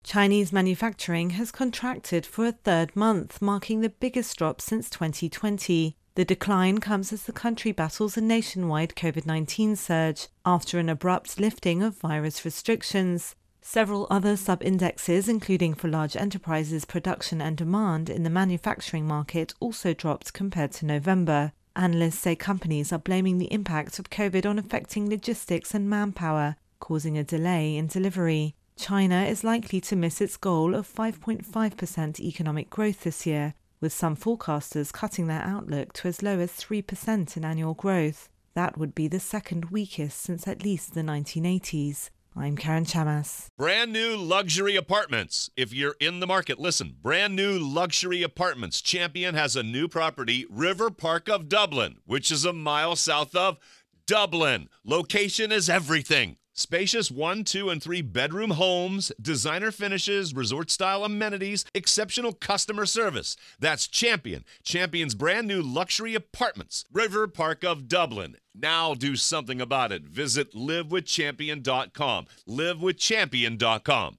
Chinese manufacturing has contracted for a third month, marking the biggest drop since 2020. The decline comes as the country battles a nationwide COVID-19 surge after an abrupt lifting of virus restrictions. Several other sub-indexes, including for large enterprises' production and demand in the manufacturing market, also dropped compared to November. Analysts say companies are blaming the impact of COVID on affecting logistics and manpower, causing a delay in delivery. China is likely to miss its goal of 5.5% economic growth this year, with some forecasters cutting their outlook to as low as 3% in annual growth. That would be the second weakest since at least the 1980s. I'm Karen Chamas. Brand new luxury apartments. If you're in the market, listen. Brand new luxury apartments. Champion has a new property, River Park of Dublin, which is a mile south of Dublin. Location is everything. Spacious 1, 2, and 3 bedroom homes, designer finishes, resort-style amenities, exceptional customer service. That's Champion. Champion's brand new luxury apartments. River Park of Dublin. Now do something about it. Visit livewithchampion.com. livewithchampion.com.